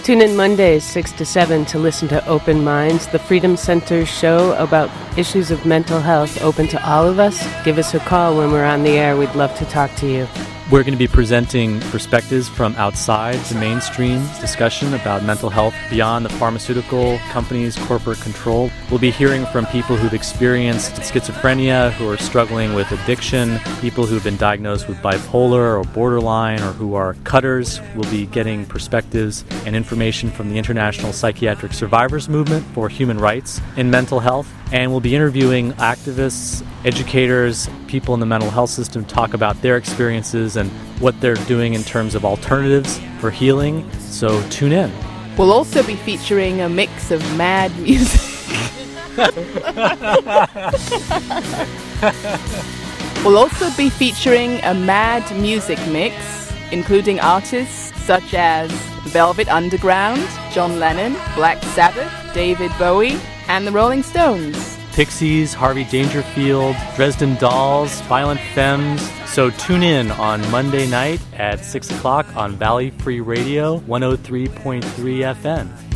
Tune in Mondays, 6 to 7, to listen to Open Minds, the Freedom Center's show about issues of mental health, open to all of us. Give us a call when we're on the air. We'd love to talk to you. We're going to be presenting perspectives from outside the mainstream discussion about mental health beyond the pharmaceutical companies' corporate control. We'll be hearing from people who've experienced schizophrenia, who are struggling with addiction, people who've been diagnosed with bipolar or borderline, or who are cutters. We'll be getting perspectives and information from the International Psychiatric Survivors Movement for Human Rights in Mental Health. And we'll be interviewing activists, educators, people in the mental health system to talk about their experiences and what they're doing in terms of alternatives for healing. So tune in. We'll also be featuring a mix of mad music. We'll also be featuring a mad music mix, including artists such as Velvet Underground, John Lennon, Black Sabbath, David Bowie, and the Rolling Stones. Pixies, Harvey Dangerfield, Dresden Dolls, Violent Femmes. So tune in on Monday night at 6 o'clock on Valley Free Radio 103.3 FM.